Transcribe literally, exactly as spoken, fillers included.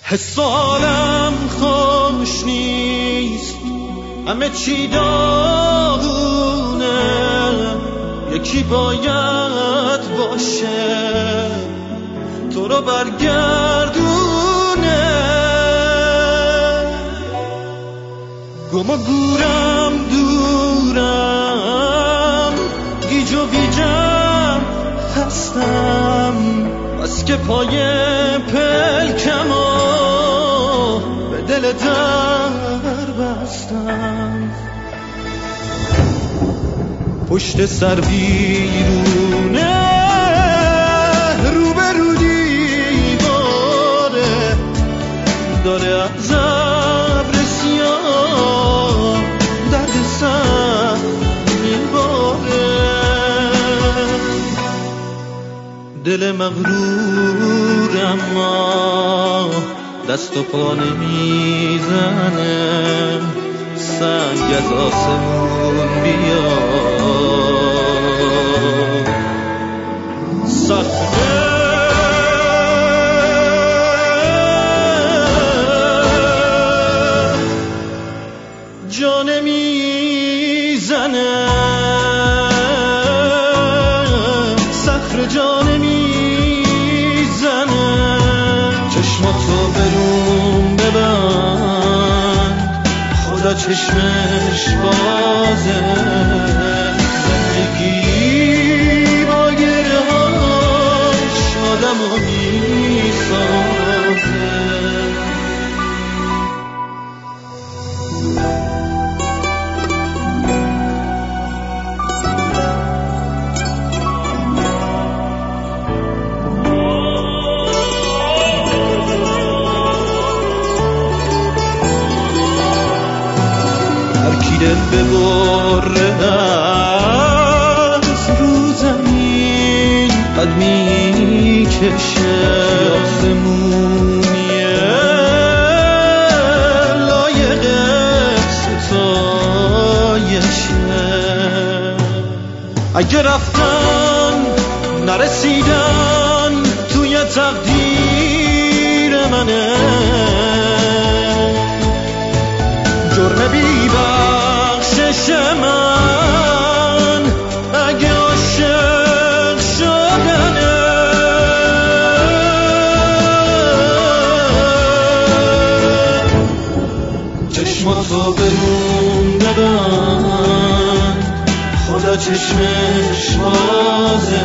حس حالم خوش نیست، همه چی داغونه، یکی باید باشه تو رو برگردونه. گم و گورم دورم، گیج و گیجم هستم، بس که پای پلکم و به دل در بستم. پشت سر بیرونه، رو به رو دیواره، داره از ابر سیاه درد سر میباره. دل مغرور اما دست و پا نمیزنه، سنگ از آسمون بیاد سخته. جا نمیزنه صخره، جا نمیزنه. چشماتو برون ببند، خدا چشمش بازه. زندگی با گره هاش آدمو میسازه. دل ببره از رو زمین قد میکشه، آسمونیه لایق ستایشه. اگه رفتن نرسیدن توی تقدیر منه، جرم بی بخشش من اگه عاشق شدنه. چشماتو برون ببند، خدا چشمش بازه.